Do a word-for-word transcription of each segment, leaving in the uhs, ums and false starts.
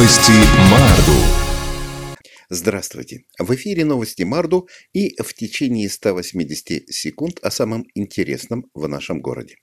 Новости Марду. Здравствуйте! В эфире новости Марду и в течение ста восьмидесяти секунд о самом интересном в нашем городе.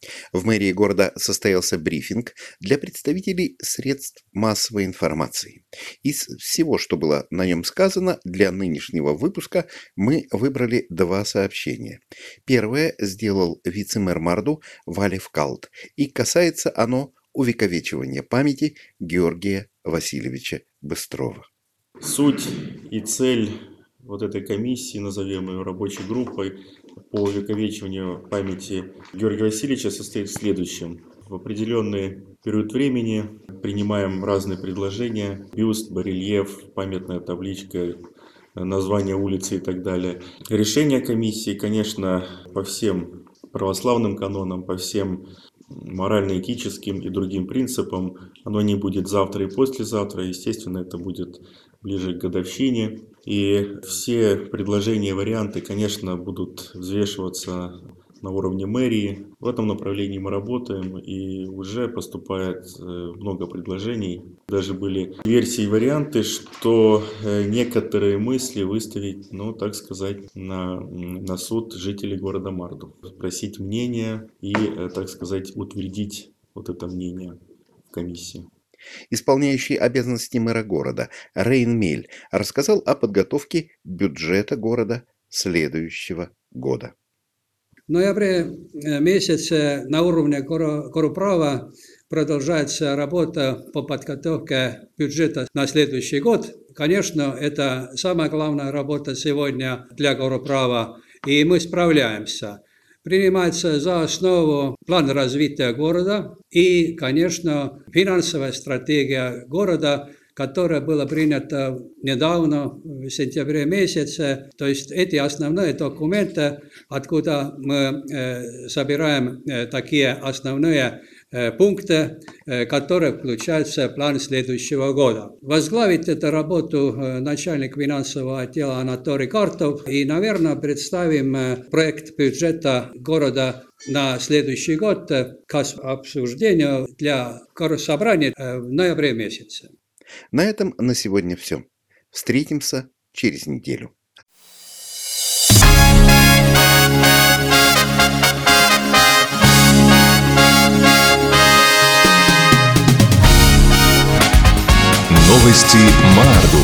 В мэрии города состоялся брифинг для представителей средств массовой информации. Из всего, что было на нем сказано, для нынешнего выпуска мы выбрали два сообщения. Первое сделал вице-мэр Марду Валев Калт, и касается оно увековечивания памяти Георгия Васильевича Быстрова. Суть и цель вот этой комиссии, назовем ее рабочей группой по увековечиванию памяти Георгия Васильевича, состоит в следующем. В определенный период времени принимаем разные предложения: бюст, барельеф, памятная табличка, название улицы и так далее. Решение комиссии, конечно, по всем православным канонам, по всем морально-этическим и другим принципам, оно не будет завтра и послезавтра. Естественно, это будет ближе к годовщине. И все предложения, варианты, конечно, будут взвешиваться на уровне мэрии. В этом направлении мы работаем, и уже поступает много предложений. Даже были версии и варианты, что некоторые мысли выставить, ну, так сказать, на, на суд жителей города Марду. Спросить мнение и, так сказать, утвердить вот это мнение в комиссии. Исполняющий обязанности мэра города Рейн Мель рассказал о подготовке бюджета города следующего года. В ноябре месяце на уровне Коруправа продолжается работа по подготовке бюджета на следующий год. Конечно, это самая главная работа сегодня для Коруправа, и мы справляемся. Принимается за основу план развития города и, конечно, финансовая стратегия города, которая была принята недавно, в сентябре месяце. То есть эти основные документы, откуда мы э, собираем э, такие основные э, пункты, э, которые включаются в план следующего года. Возглавит эту работу э, начальник финансового отдела Анатолий Картов. И, наверное, представим э, проект бюджета города на следующий год э, к обсуждению для горособрания э, в ноябре месяце. На этом на сегодня все. Встретимся через неделю. Новости Марду.